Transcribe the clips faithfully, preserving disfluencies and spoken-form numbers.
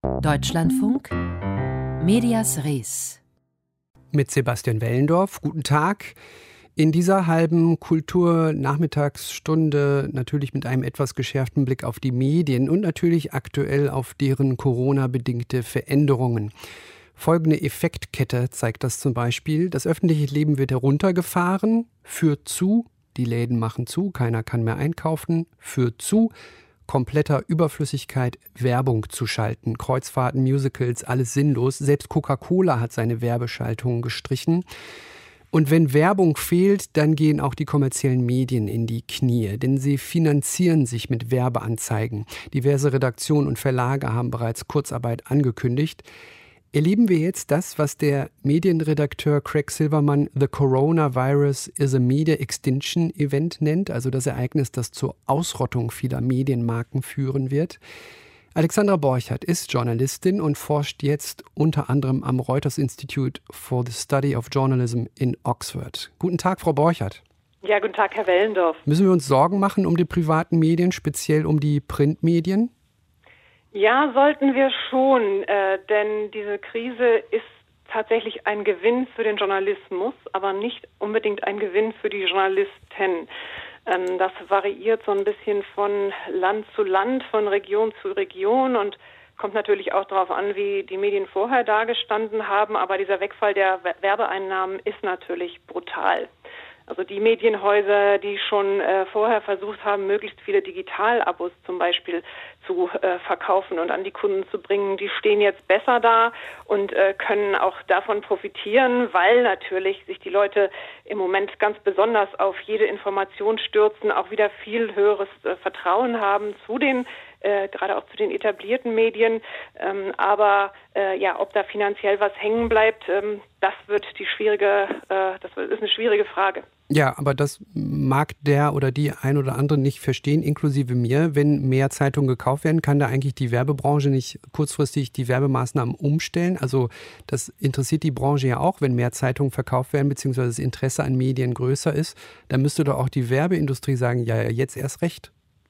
Deutschlandfunk Medias Res mit Sebastian Wellendorf. Guten Tag. In dieser halben Kultur-Nachmittagsstunde natürlich mit einem etwas geschärften Blick auf die Medien und natürlich aktuell auf deren Corona-bedingte Veränderungen. Folgende Effektkette zeigt das zum Beispiel. Das öffentliche Leben wird heruntergefahren, führt zu, die Läden machen zu, keiner kann mehr einkaufen, führt zu kompletter Überflüssigkeit, Werbung zu schalten. Kreuzfahrten, Musicals, alles sinnlos. Selbst Coca-Cola hat seine Werbeschaltungen gestrichen. Und wenn Werbung fehlt, dann gehen auch die kommerziellen Medien in die Knie, denn sie finanzieren sich mit Werbeanzeigen. Diverse Redaktionen und Verlage haben bereits Kurzarbeit angekündigt. Erleben wir jetzt das, was der Medienredakteur Craig Silverman The Coronavirus is a Media Extinction Event nennt, also das Ereignis, das zur Ausrottung vieler Medienmarken führen wird. Alexandra Borchardt ist Journalistin und forscht jetzt unter anderem am Reuters Institute for the Study of Journalism in Oxford. Guten Tag, Frau Borchardt. Ja, guten Tag, Herr Wellendorf. Müssen wir uns Sorgen machen um die privaten Medien, speziell um die Printmedien? Ja, sollten wir schon, äh, denn diese Krise ist tatsächlich ein Gewinn für den Journalismus, aber nicht unbedingt ein Gewinn für die Journalisten. Ähm, das variiert so ein bisschen von Land zu Land, von Region zu Region und kommt natürlich auch darauf an, wie die Medien vorher dagestanden haben. Aber dieser Wegfall der Werbeeinnahmen ist natürlich brutal. Also die Medienhäuser, die schon äh, vorher versucht haben, möglichst viele Digitalabos zum Beispiel zu äh, verkaufen und an die Kunden zu bringen, die stehen jetzt besser da und äh, können auch davon profitieren, weil natürlich sich die Leute im Moment ganz besonders auf jede Information stürzen, auch wieder viel höheres äh, Vertrauen haben zu den Äh, gerade auch zu den etablierten Medien. Ähm, aber äh, ja, ob da finanziell was hängen bleibt, ähm, das wird die schwierige, äh, das ist eine schwierige Frage. Ja, aber das mag der oder die ein oder andere nicht verstehen, inklusive mir. Wenn mehr Zeitungen gekauft werden, kann da eigentlich die Werbebranche nicht kurzfristig die Werbemaßnahmen umstellen? Also das interessiert die Branche ja auch, wenn mehr Zeitungen verkauft werden, beziehungsweise das Interesse an Medien größer ist. Dann müsste doch auch die Werbeindustrie sagen, ja, jetzt erst recht.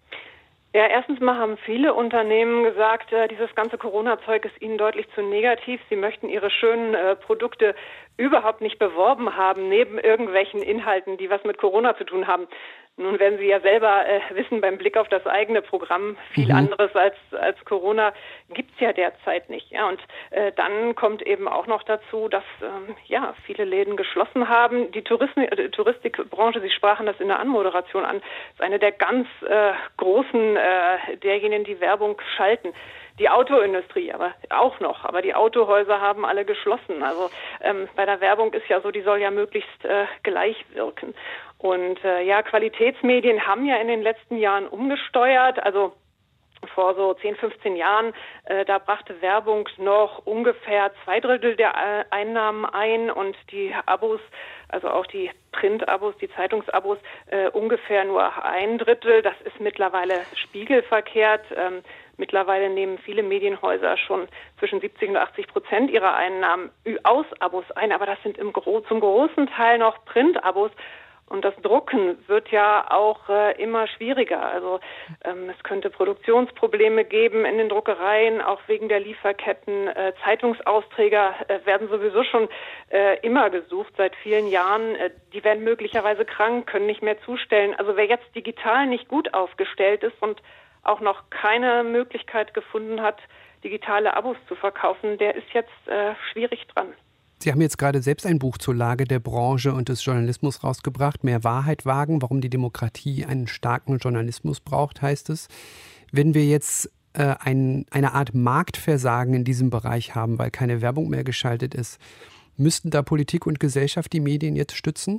Ja, erstens mal haben viele Unternehmen gesagt, äh, dieses ganze Corona-Zeug ist ihnen deutlich zu negativ. Sie möchten ihre schönen äh, Produkte überhaupt nicht beworben haben, neben irgendwelchen Inhalten, die was mit Corona zu tun haben. Nun werden Sie ja selber äh, wissen, beim Blick auf das eigene Programm, viel mhm. anderes als als Corona gibt's ja derzeit nicht. Ja, und äh, dann kommt eben auch noch dazu, dass ähm, ja viele Läden geschlossen haben. Die Touristen, äh, Touristikbranche, Sie sprachen das in der Anmoderation an, ist eine der ganz äh, großen äh, derjenigen, die Werbung schalten. Die Autoindustrie aber auch noch, aber die Autohäuser haben alle geschlossen. Also ähm, bei der Werbung ist ja so, die soll ja möglichst äh, gleich wirken. Und äh, ja, Qualitätsmedien haben ja in den letzten Jahren umgesteuert. Also vor so zehn, fünfzehn Jahren, äh, da brachte Werbung noch ungefähr zwei Drittel der äh, Einnahmen ein und die Abos, also auch die Print-Abos, die Zeitungsabos, äh, ungefähr nur ein Drittel. Das ist mittlerweile spiegelverkehrt. Ähm, mittlerweile nehmen viele Medienhäuser schon zwischen siebzig und achtzig Prozent ihrer Einnahmen aus Abos ein, aber das sind im Gro- zum großen Teil noch Print-Abos. Und das Drucken wird ja auch äh, immer schwieriger. Also ähm, es könnte Produktionsprobleme geben in den Druckereien, auch wegen der Lieferketten. Äh, Zeitungsausträger äh, werden sowieso schon äh, immer gesucht, seit vielen Jahren. Äh, die werden möglicherweise krank, können nicht mehr zustellen. Also wer jetzt digital nicht gut aufgestellt ist und auch noch keine Möglichkeit gefunden hat, digitale Abos zu verkaufen, der ist jetzt äh, schwierig dran. Sie haben jetzt gerade selbst ein Buch zur Lage der Branche und des Journalismus rausgebracht. Mehr Wahrheit wagen, warum die Demokratie einen starken Journalismus braucht, heißt es. Wenn wir jetzt äh, ein, eine Art Marktversagen in diesem Bereich haben, weil keine Werbung mehr geschaltet ist, müssten da Politik und Gesellschaft die Medien jetzt stützen?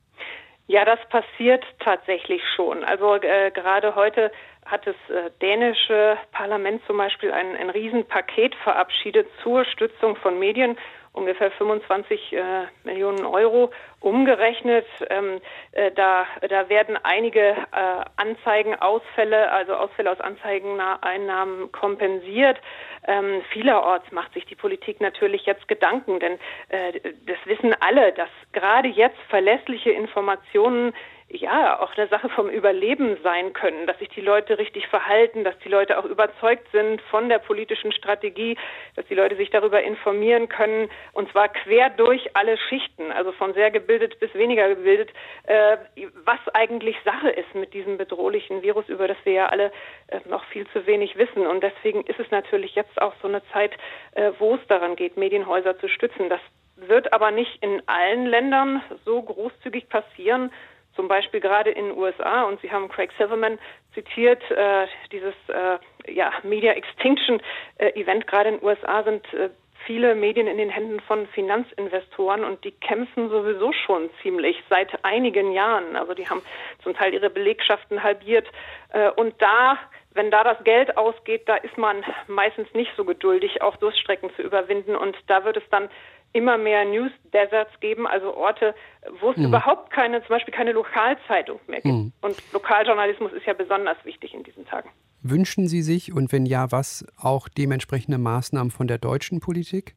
Ja, das passiert tatsächlich schon. Also äh, gerade heute hat das äh, dänische Parlament zum Beispiel ein, ein Riesenpaket verabschiedet zur Stützung von Medien. Ungefähr fünfundzwanzig äh, Millionen Euro umgerechnet. Ähm, äh, da, da werden einige äh, Anzeigenausfälle, also Ausfälle aus Anzeigeneinnahmen kompensiert. Ähm, vielerorts macht sich die Politik natürlich jetzt Gedanken, denn äh, das wissen alle, dass gerade jetzt verlässliche Informationen ja auch eine Sache vom Überleben sein können, dass sich die Leute richtig verhalten, dass die Leute auch überzeugt sind von der politischen Strategie, dass die Leute sich darüber informieren können, und zwar quer durch alle Schichten, also von sehr gebildet bis weniger gebildet, äh, was eigentlich Sache ist mit diesem bedrohlichen Virus, über das wir ja alle äh, noch viel zu wenig wissen. Und deswegen ist es natürlich jetzt auch so eine Zeit, äh, wo es daran geht, Medienhäuser zu stützen. Das wird aber nicht in allen Ländern so großzügig passieren, zum Beispiel gerade in den U S A. Und Sie haben Craig Silverman zitiert, äh, dieses äh, ja, Media Extinction äh, Event. Gerade in den U S A sind äh, viele Medien in den Händen von Finanzinvestoren und die kämpfen sowieso schon ziemlich seit einigen Jahren. Also die haben zum Teil ihre Belegschaften halbiert. Äh, und da, wenn da das Geld ausgeht, da ist man meistens nicht so geduldig, auch Durststrecken zu überwinden. Und da wird es dann immer mehr News Deserts geben, also Orte, wo es mhm. überhaupt keine, zum Beispiel keine Lokalzeitung mehr gibt. Mhm. Und Lokaljournalismus ist ja besonders wichtig in diesen Tagen. Wünschen Sie sich, und wenn ja, was, auch dementsprechende Maßnahmen von der deutschen Politik?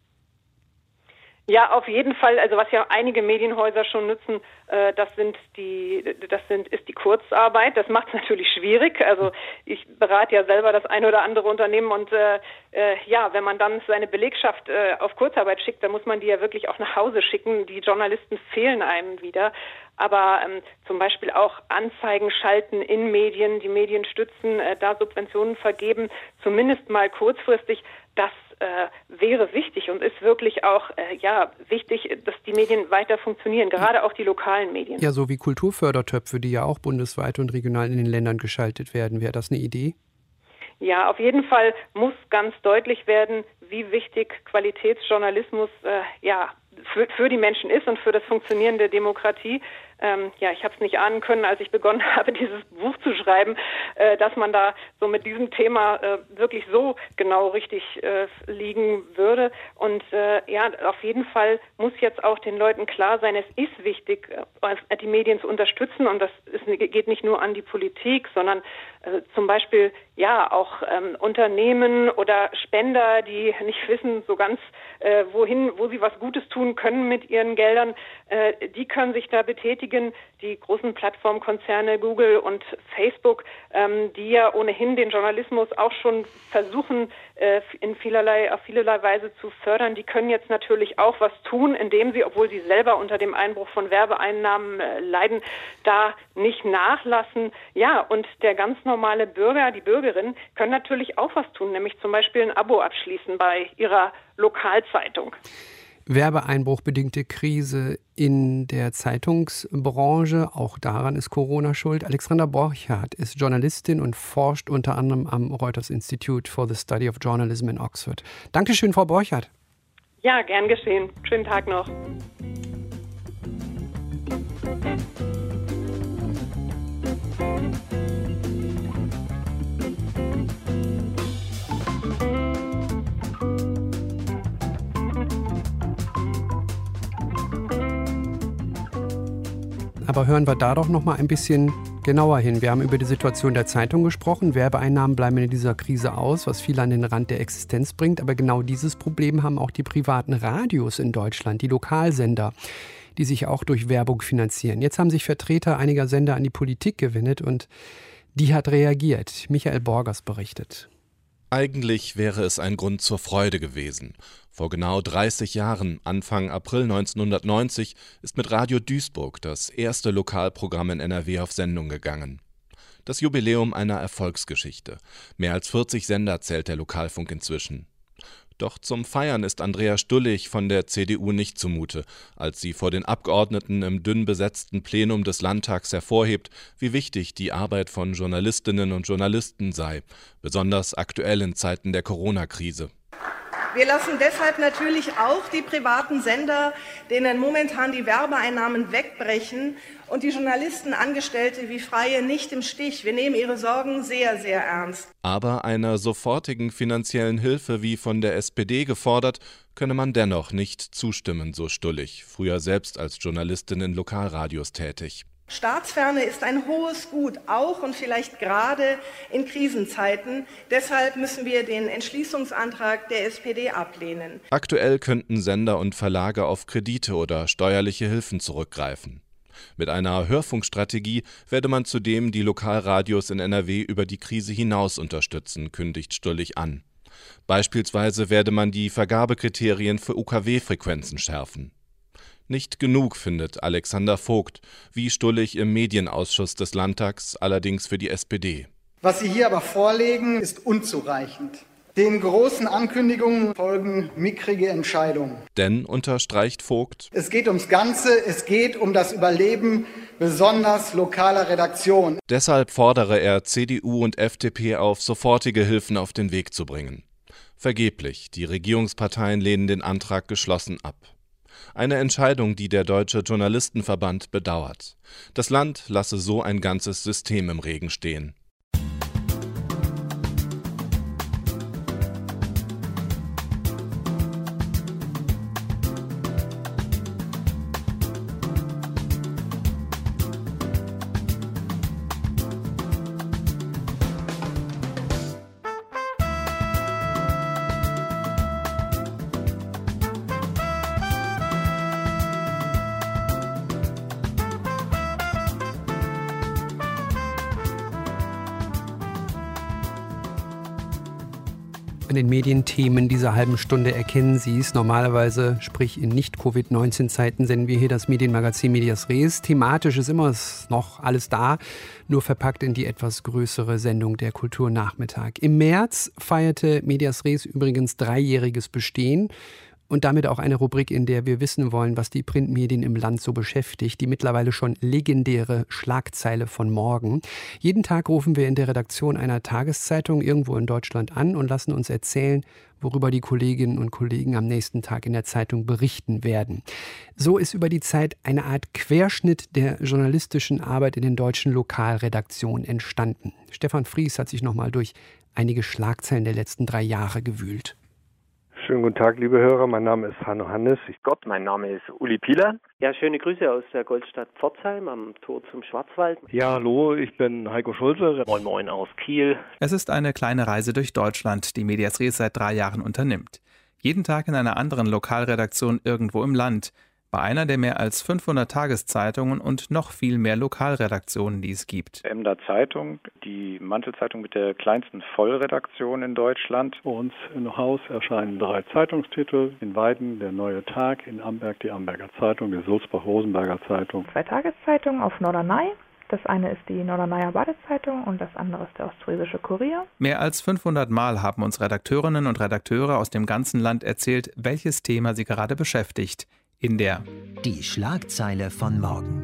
Ja, auf jeden Fall. Also was ja einige Medienhäuser schon nutzen, äh, das sind die, das sind ist die Kurzarbeit. Das macht es natürlich schwierig. Also ich berate ja selber das eine oder andere Unternehmen und äh, äh, ja, wenn man dann seine Belegschaft äh, auf Kurzarbeit schickt, dann muss man die ja wirklich auch nach Hause schicken. Die Journalisten fehlen einem wieder. Aber ähm, zum Beispiel auch Anzeigen schalten in Medien, die Medien stützen, äh, da Subventionen vergeben, zumindest mal kurzfristig. Das äh, wäre wichtig und ist wirklich auch äh, ja wichtig, dass die Medien weiter funktionieren, gerade auch die lokalen Medien. Ja, so wie Kulturfördertöpfe, die ja auch bundesweit und regional in den Ländern geschaltet werden. Wäre das eine Idee? Ja, auf jeden Fall muss ganz deutlich werden, wie wichtig Qualitätsjournalismus äh, ja für, für die Menschen ist und für das Funktionieren der Demokratie. Ähm, ja, ich habe es nicht ahnen können, als ich begonnen habe, dieses Buch zu schreiben, äh, dass man da so mit diesem Thema äh, wirklich so genau richtig äh, liegen würde. Und äh, ja, auf jeden Fall muss jetzt auch den Leuten klar sein, es ist wichtig, äh, die Medien zu unterstützen. Und das ist, geht nicht nur an die Politik, sondern äh, zum Beispiel ja auch ähm, Unternehmen oder Spender, die nicht wissen so ganz, äh, wohin, wo sie was Gutes tun können mit ihren Geldern, äh, die können sich da betätigen. Die großen Plattformkonzerne Google und Facebook, ähm, die ja ohnehin den Journalismus auch schon versuchen, äh, in vielerlei, auf vielerlei Weise zu fördern, die können jetzt natürlich auch was tun, indem sie, obwohl sie selber unter dem Einbruch von Werbeeinnahmen äh, leiden, da nicht nachlassen. Ja, und der ganz normale Bürger, die Bürgerin, können natürlich auch was tun, nämlich zum Beispiel ein Abo abschließen bei ihrer Lokalzeitung. Werbeeinbruchbedingte Krise in der Zeitungsbranche, auch daran ist Corona schuld. Alexandra Borchardt ist Journalistin und forscht unter anderem am Reuters Institute for the Study of Journalism in Oxford. Dankeschön, Frau Borchardt. Ja, gern geschehen. Schönen Tag noch. Aber hören wir da doch noch mal ein bisschen genauer hin. Wir haben über die Situation der Zeitung gesprochen. Werbeeinnahmen bleiben in dieser Krise aus, was viele an den Rand der Existenz bringt. Aber genau dieses Problem haben auch die privaten Radios in Deutschland, die Lokalsender, die sich auch durch Werbung finanzieren. Jetzt haben sich Vertreter einiger Sender an die Politik gewendet und die hat reagiert. Michael Borgers berichtet. Eigentlich wäre es ein Grund zur Freude gewesen. Vor genau dreißig Jahren, Anfang April neunzehnhundertneunzig, ist mit Radio Duisburg das erste Lokalprogramm in N R W auf Sendung gegangen. Das Jubiläum einer Erfolgsgeschichte. Mehr als vierzig Sender zählt der Lokalfunk inzwischen. Doch zum Feiern ist Andrea Stullig von der C D U nicht zumute, als sie vor den Abgeordneten im dünn besetzten Plenum des Landtags hervorhebt, wie wichtig die Arbeit von Journalistinnen und Journalisten sei, besonders aktuell in Zeiten der Corona-Krise. Wir lassen deshalb natürlich auch die privaten Sender, denen momentan die Werbeeinnahmen wegbrechen, und die Journalisten, Angestellte wie Freie nicht im Stich. Wir nehmen ihre Sorgen sehr, sehr ernst. Aber einer sofortigen finanziellen Hilfe, wie von der S P D gefordert, könne man dennoch nicht zustimmen, so Stullig, früher selbst als Journalistin in Lokalradios tätig. Staatsferne ist ein hohes Gut, auch und vielleicht gerade in Krisenzeiten. Deshalb müssen wir den Entschließungsantrag der S P D ablehnen. Aktuell könnten Sender und Verlage auf Kredite oder steuerliche Hilfen zurückgreifen. Mit einer Hörfunkstrategie werde man zudem die Lokalradios in N R W über die Krise hinaus unterstützen, kündigt Stullig an. Beispielsweise werde man die Vergabekriterien für U K W-Frequenzen schärfen. Nicht genug, findet Alexander Vogt, wie Stullig im Medienausschuss des Landtags, allerdings für die S P D. Was Sie hier aber vorlegen, ist unzureichend. Den großen Ankündigungen folgen mickrige Entscheidungen. Denn, unterstreicht Vogt, es geht ums Ganze, es geht um das Überleben besonders lokaler Redaktionen. Deshalb fordere er C D U und F D P auf, sofortige Hilfen auf den Weg zu bringen. Vergeblich, die Regierungsparteien lehnen den Antrag geschlossen ab. Eine Entscheidung, die der Deutsche Journalistenverband bedauert. Das Land lasse so ein ganzes System im Regen stehen. An den Medienthemen dieser halben Stunde erkennen Sie es. Normalerweise, sprich in Nicht-Covid neunzehn Zeiten, senden wir hier das Medienmagazin Medias Res. Thematisch ist immer noch alles da, nur verpackt in die etwas größere Sendung der Kulturnachmittag. Im März feierte Medias Res übrigens dreijähriges Bestehen. Und damit auch eine Rubrik, in der wir wissen wollen, was die Printmedien im Land so beschäftigt. Die mittlerweile schon legendäre Schlagzeile von morgen. Jeden Tag rufen wir in der Redaktion einer Tageszeitung irgendwo in Deutschland an und lassen uns erzählen, worüber die Kolleginnen und Kollegen am nächsten Tag in der Zeitung berichten werden. So ist über die Zeit eine Art Querschnitt der journalistischen Arbeit in den deutschen Lokalredaktionen entstanden. Stefan Fries hat sich nochmal durch einige Schlagzeilen der letzten drei Jahre gewühlt. Schönen guten Tag, liebe Hörer. Mein Name ist Hanno Hannes. Ich Gott, mein Name ist Uli Pieler. Ja, schöne Grüße aus der Goldstadt Pforzheim am Tor zum Schwarzwald. Ja, hallo, ich bin Heiko Schulze. Moin Moin aus Kiel. Es ist eine kleine Reise durch Deutschland, die Medias Res seit drei Jahren unternimmt. Jeden Tag in einer anderen Lokalredaktion irgendwo im Land. Bei einer der mehr als fünfhundert Tageszeitungen und noch viel mehr Lokalredaktionen, die es gibt. Emder Zeitung, die Mantelzeitung mit der kleinsten Vollredaktion in Deutschland. Bei uns im Haus erscheinen drei Zeitungstitel. In Weiden der Neue Tag, in Amberg die Amberger Zeitung, die Sulzbach-Rosenberger Zeitung. Zwei Tageszeitungen auf Norderney. Das eine ist die Norderneier Badezeitung und das andere ist der Ostfriesische Kurier. Mehr als fünfhundert Mal haben uns Redakteurinnen und Redakteure aus dem ganzen Land erzählt, welches Thema sie gerade beschäftigt. In der Die Schlagzeile von morgen.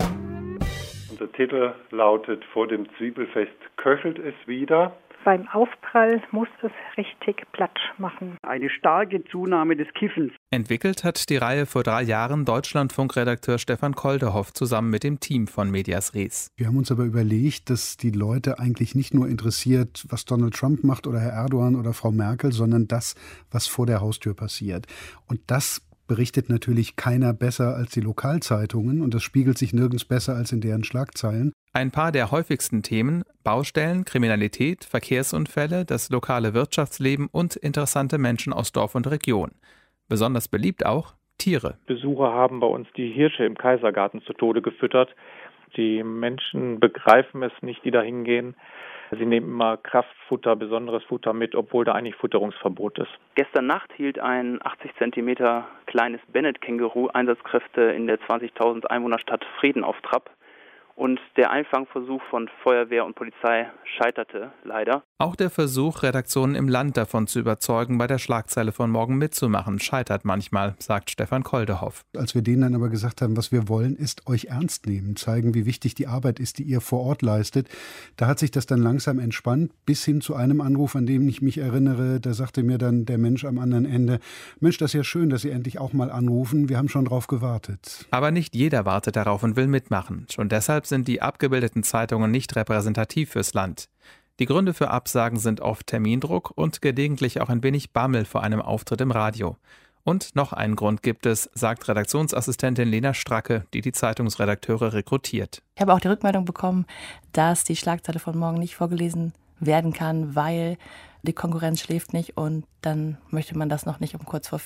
Unser Titel lautet: Vor dem Zwiebelfest köchelt es wieder. Beim Aufprall muss es richtig platt machen. Eine starke Zunahme des Kiffens. Entwickelt hat die Reihe vor drei Jahren Deutschlandfunkredakteur Stefan Koldehoff zusammen mit dem Team von Medias Res. Wir haben uns aber überlegt, dass die Leute eigentlich nicht nur interessiert, was Donald Trump macht oder Herr Erdogan oder Frau Merkel, sondern das, was vor der Haustür passiert. Und das berichtet natürlich keiner besser als die Lokalzeitungen und das spiegelt sich nirgends besser als in deren Schlagzeilen. Ein paar der häufigsten Themen: Baustellen, Kriminalität, Verkehrsunfälle, das lokale Wirtschaftsleben und interessante Menschen aus Dorf und Region. Besonders beliebt auch Tiere. Besucher haben bei uns die Hirsche im Kaisergarten zu Tode gefüttert. Die Menschen begreifen es nicht, die da hingehen. Sie nehmen immer Kraftfutter, besonderes Futter mit, obwohl da eigentlich Futterungsverbot ist. Gestern Nacht hielt ein achtzig Zentimeter kleines Bennett-Känguru Einsatzkräfte in der zwanzigtausend Einwohnerstadt Frieden auf Trab. Und der Einfangversuch von Feuerwehr und Polizei scheiterte leider. Auch der Versuch, Redaktionen im Land davon zu überzeugen, bei der Schlagzeile von morgen mitzumachen, scheitert manchmal, sagt Stefan Koldehoff. Als wir denen dann aber gesagt haben, was wir wollen, ist euch ernst nehmen, zeigen, wie wichtig die Arbeit ist, die ihr vor Ort leistet, da hat sich das dann langsam entspannt, bis hin zu einem Anruf, an dem ich mich erinnere, da sagte mir dann der Mensch am anderen Ende: Mensch, das ist ja schön, dass Sie endlich auch mal anrufen, wir haben schon drauf gewartet. Aber nicht jeder wartet darauf und will mitmachen. Schon deshalb sind die abgebildeten Zeitungen nicht repräsentativ fürs Land. Die Gründe für Absagen sind oft Termindruck und gelegentlich auch ein wenig Bammel vor einem Auftritt im Radio. Und noch einen Grund gibt es, sagt Redaktionsassistentin Lena Stracke, die die Zeitungsredakteure rekrutiert. Ich habe auch die Rückmeldung bekommen, dass die Schlagzeile von morgen nicht vorgelesen werden kann, weil die Konkurrenz schläft nicht und dann möchte man das noch nicht um kurz vor vier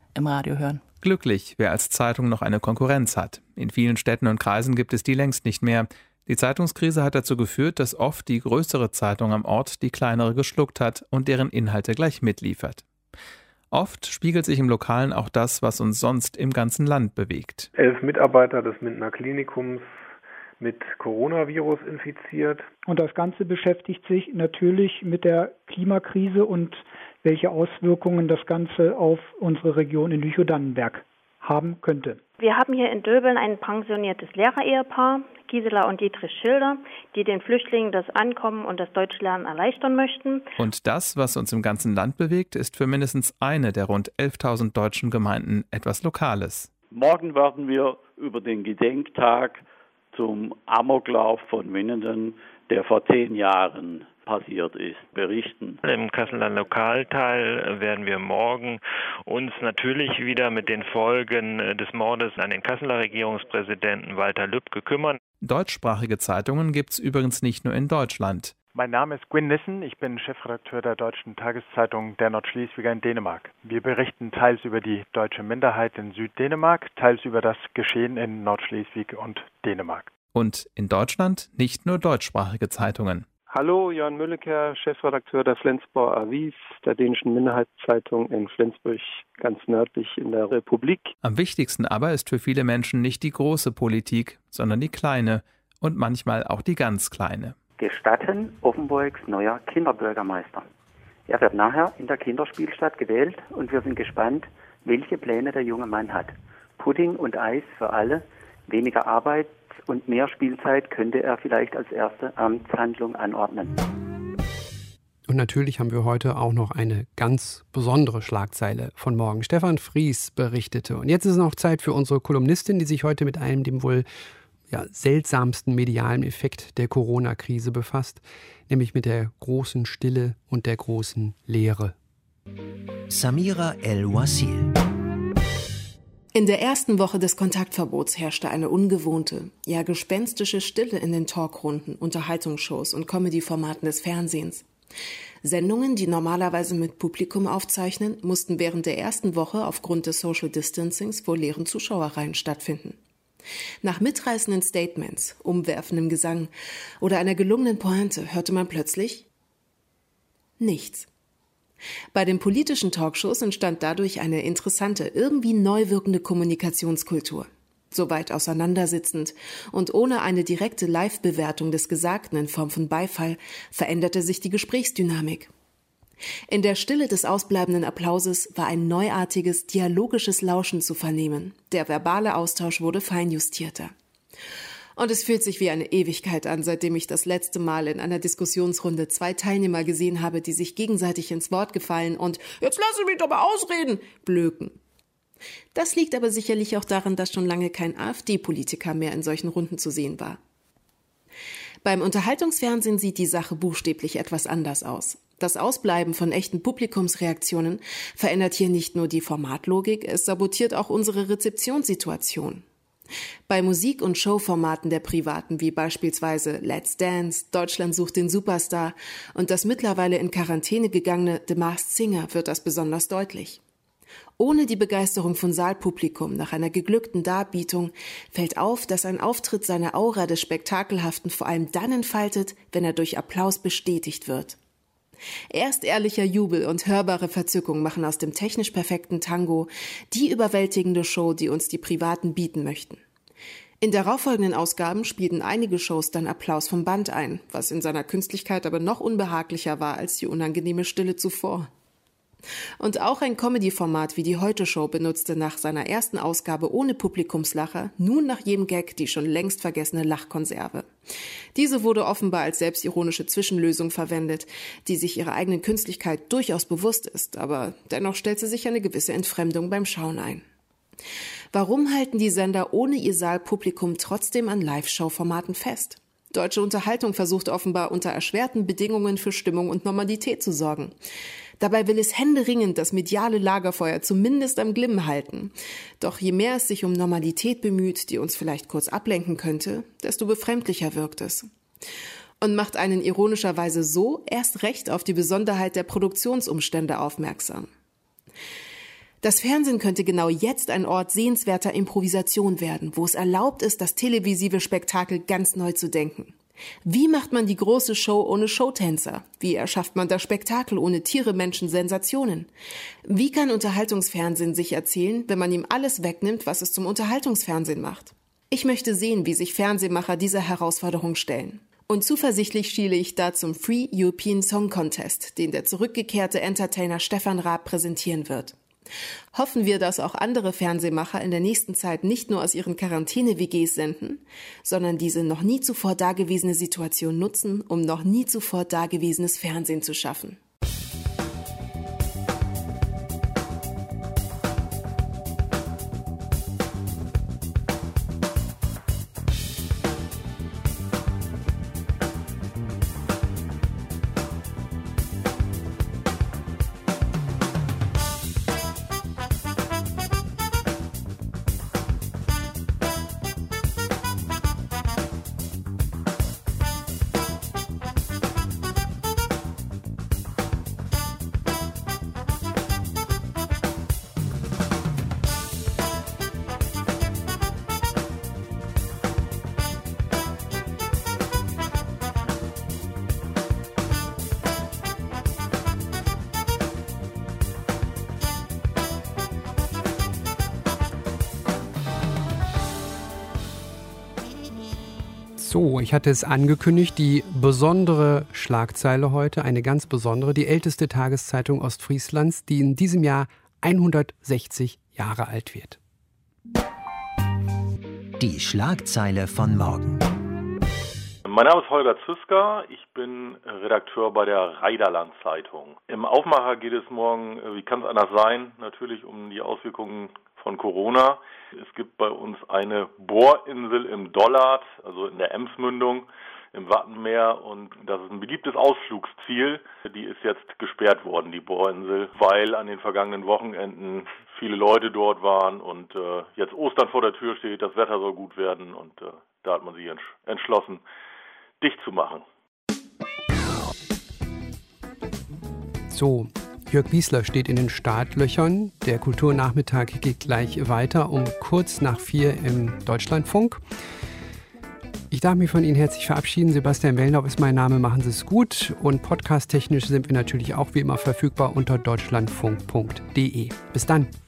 im Radio hören. Glücklich, wer als Zeitung noch eine Konkurrenz hat. In vielen Städten und Kreisen gibt es die längst nicht mehr. Die Zeitungskrise hat dazu geführt, dass oft die größere Zeitung am Ort die kleinere geschluckt hat und deren Inhalte gleich mitliefert. Oft spiegelt sich im Lokalen auch das, was uns sonst im ganzen Land bewegt. Elf Mitarbeiter des Mindener Klinikums mit Coronavirus infiziert. Und das Ganze beschäftigt sich natürlich mit der Klimakrise und welche Auswirkungen das Ganze auf unsere Region in Lüchow-Dannenberg haben könnte. Wir haben hier in Döbeln ein pensioniertes Lehrerehepaar, Gisela und Dietrich Schilder, die den Flüchtlingen das Ankommen und das Deutschlernen erleichtern möchten. Und das, was uns im ganzen Land bewegt, ist für mindestens eine der rund elftausend deutschen Gemeinden etwas Lokales. Morgen werden wir über den Gedenktag zum Amoklauf von Winnenden, der vor zehn Jahren passiert ist, berichten. Im Kasseler Lokalteil werden wir morgen uns natürlich wieder mit den Folgen des Mordes an den Kasseler Regierungspräsidenten Walter Lübcke kümmern. Deutschsprachige Zeitungen gibt es übrigens nicht nur in Deutschland. Mein Name ist Gwyn Nissen, ich bin Chefredakteur der deutschen Tageszeitung Der Nordschleswiger in Dänemark. Wir berichten teils über die deutsche Minderheit in Süddänemark, teils über das Geschehen in Nordschleswig und Dänemark. Und in Deutschland nicht nur deutschsprachige Zeitungen. Hallo, Jörn Mölleker, Chefredakteur der Flensburger Avis, der dänischen Minderheitszeitung in Flensburg, ganz nördlich in der Republik. Am wichtigsten aber ist für viele Menschen nicht die große Politik, sondern die kleine und manchmal auch die ganz kleine. Gestatten Offenburgs neuer Kinderbürgermeister. Er wird nachher in der Kinderspielstadt gewählt und wir sind gespannt, welche Pläne der junge Mann hat. Pudding und Eis für alle, weniger Arbeit und mehr Spielzeit könnte er vielleicht als erste Amtshandlung anordnen. Und natürlich haben wir heute auch noch eine ganz besondere Schlagzeile von morgen. Stefan Fries berichtete. Und jetzt ist es noch Zeit für unsere Kolumnistin, die sich heute mit einem dem wohl ja, seltsamsten medialen Effekt der Corona-Krise befasst, nämlich mit der großen Stille und der großen Leere. Samira El-Wasil. In der ersten Woche des Kontaktverbots herrschte eine ungewohnte, ja gespenstische Stille in den Talkrunden, Unterhaltungsshows und Comedy-Formaten des Fernsehens. Sendungen, die normalerweise mit Publikum aufzeichnen, mussten während der ersten Woche aufgrund des Social Distancings vor leeren Zuschauerreihen stattfinden. Nach mitreißenden Statements, umwerfendem Gesang oder einer gelungenen Pointe hörte man plötzlich nichts. Bei den politischen Talkshows entstand dadurch eine interessante, irgendwie neu wirkende Kommunikationskultur. So weit auseinandersitzend und ohne eine direkte Live-Bewertung des Gesagten in Form von Beifall veränderte sich die Gesprächsdynamik. In der Stille des ausbleibenden Applauses war ein neuartiges, dialogisches Lauschen zu vernehmen. Der verbale Austausch wurde feinjustierter. Und es fühlt sich wie eine Ewigkeit an, seitdem ich das letzte Mal in einer Diskussionsrunde zwei Teilnehmer gesehen habe, die sich gegenseitig ins Wort gefallen und »Jetzt lass mich doch mal ausreden« blöken. Das liegt aber sicherlich auch daran, dass schon lange kein AfD-Politiker mehr in solchen Runden zu sehen war. Beim Unterhaltungsfernsehen sieht die Sache buchstäblich etwas anders aus. Das Ausbleiben von echten Publikumsreaktionen verändert hier nicht nur die Formatlogik, es sabotiert auch unsere Rezeptionssituation. Bei Musik- und Showformaten der Privaten wie beispielsweise Let's Dance, Deutschland sucht den Superstar und das mittlerweile in Quarantäne gegangene The Masked Singer wird das besonders deutlich. Ohne die Begeisterung von Saalpublikum nach einer geglückten Darbietung fällt auf, dass ein Auftritt seine Aura des Spektakelhaften vor allem dann entfaltet, wenn er durch Applaus bestätigt wird. Erst ehrlicher Jubel und hörbare Verzückung machen aus dem technisch perfekten Tango die überwältigende Show, die uns die Privaten bieten möchten. In darauffolgenden Ausgaben spielten einige Shows dann Applaus vom Band ein, was in seiner Künstlichkeit aber noch unbehaglicher war als die unangenehme Stille zuvor. Und auch ein Comedy-Format wie die Heute-Show benutzte nach seiner ersten Ausgabe ohne Publikumslacher nun nach jedem Gag die schon längst vergessene Lachkonserve. Diese wurde offenbar als selbstironische Zwischenlösung verwendet, die sich ihrer eigenen Künstlichkeit durchaus bewusst ist, aber dennoch stellt sie sich eine gewisse Entfremdung beim Schauen ein. Warum halten die Sender ohne ihr Saalpublikum trotzdem an Live-Show-Formaten fest? Deutsche Unterhaltung versucht offenbar unter erschwerten Bedingungen für Stimmung und Normalität zu sorgen. Dabei will es händeringend das mediale Lagerfeuer zumindest am Glimmen halten. Doch je mehr es sich um Normalität bemüht, die uns vielleicht kurz ablenken könnte, desto befremdlicher wirkt es. Und macht einen ironischerweise so erst recht auf die Besonderheit der Produktionsumstände aufmerksam. Das Fernsehen könnte genau jetzt ein Ort sehenswerter Improvisation werden, wo es erlaubt ist, das televisive Spektakel ganz neu zu denken. Wie macht man die große Show ohne Showtänzer? Wie erschafft man das Spektakel ohne Tiere, Menschen, Sensationen? Wie kann Unterhaltungsfernsehen sich erzählen, wenn man ihm alles wegnimmt, was es zum Unterhaltungsfernsehen macht? Ich möchte sehen, wie sich Fernsehmacher dieser Herausforderung stellen. Und zuversichtlich schiele ich da zum Free European Song Contest, den der zurückgekehrte Entertainer Stefan Raab präsentieren wird. Hoffen wir, dass auch andere Fernsehmacher in der nächsten Zeit nicht nur aus ihren Quarantäne-W Gs senden, sondern diese noch nie zuvor dagewesene Situation nutzen, um noch nie zuvor dagewesenes Fernsehen zu schaffen. So, ich hatte es angekündigt, die besondere Schlagzeile heute, eine ganz besondere, die älteste Tageszeitung Ostfrieslands, die in diesem Jahr hundertsechzig Jahre alt wird. Die Schlagzeile von morgen. Mein Name ist Holger Züsker, ich bin Redakteur bei der Reiderland-Zeitung. Im Aufmacher geht es morgen, wie kann es anders sein, natürlich um die Auswirkungen von Corona. Es gibt bei uns eine Bohrinsel im Dollard, also in der Emsmündung im Wattenmeer, und das ist ein beliebtes Ausflugsziel. Die ist jetzt gesperrt worden, die Bohrinsel, weil an den vergangenen Wochenenden viele Leute dort waren und äh, jetzt Ostern vor der Tür steht, das Wetter soll gut werden und äh, da hat man sich entsch- entschlossen, dicht zu machen. So, Jörg Wiesler steht in den Startlöchern. Der Kulturnachmittag geht gleich weiter um kurz nach vier im Deutschlandfunk. Ich darf mich von Ihnen herzlich verabschieden. Sebastian Wellendorf ist mein Name. Machen Sie es gut. Und podcasttechnisch sind wir natürlich auch wie immer verfügbar unter deutschlandfunk punkt de. Bis dann.